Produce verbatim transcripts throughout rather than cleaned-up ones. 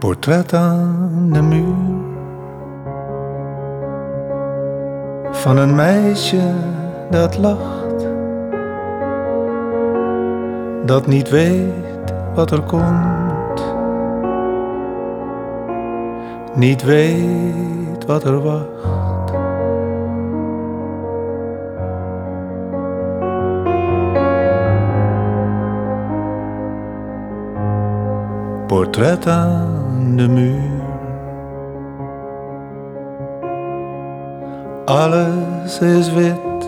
Portret aan de muur van een meisje dat lacht, dat niet weet wat er komt, niet weet wat er wacht. Portret aan de muur. Alles is wit,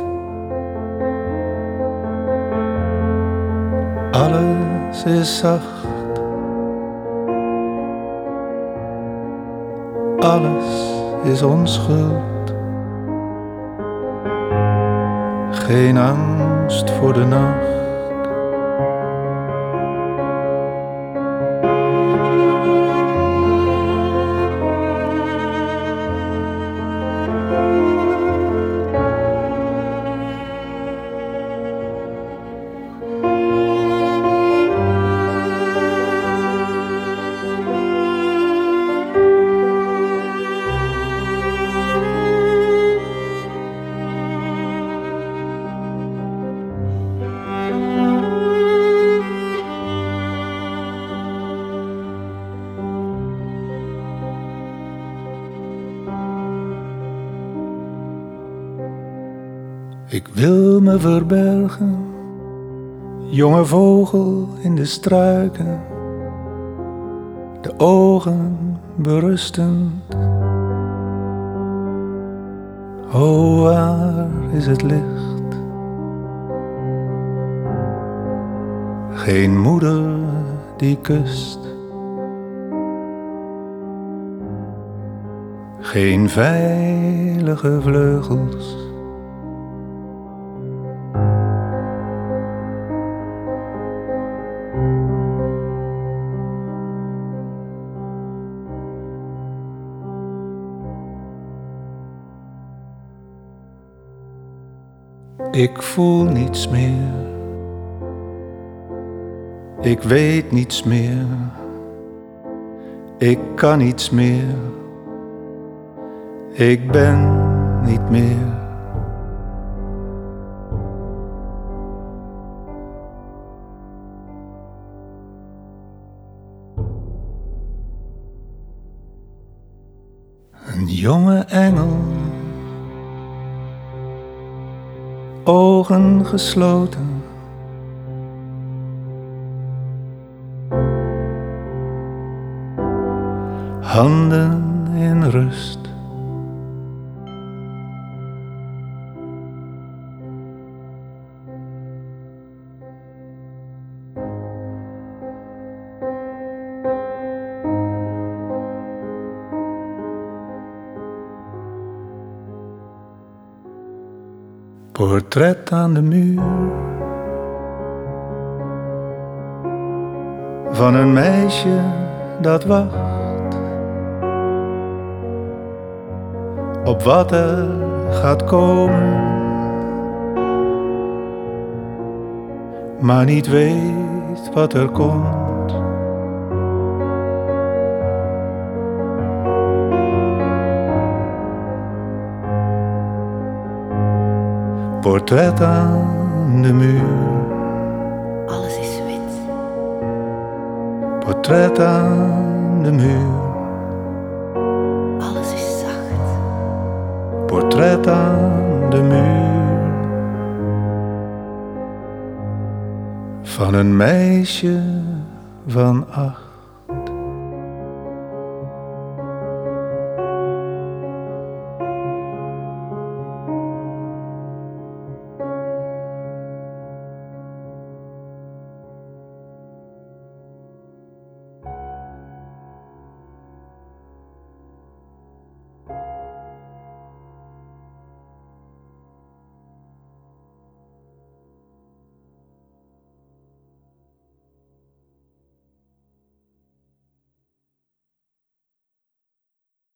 alles is zacht, alles is onschuld. Geen angst voor de nacht. Ik wil me verbergen, jonge vogel in de struiken, de ogen berustend. O, waar is het licht? Geen moeder die kust, geen veilige vleugels. Ik voel niets meer, ik weet niets meer, ik kan niets meer, ik ben niet meer. Een jonge engel, ogen gesloten, handen in rust. Portret aan de muur van een meisje dat wacht op wat er gaat komen, maar niet weet wat er komt. Portret aan de muur. Alles is wit. Portret aan de muur. Alles is zacht. Portret aan de muur. Van een meisje van acht.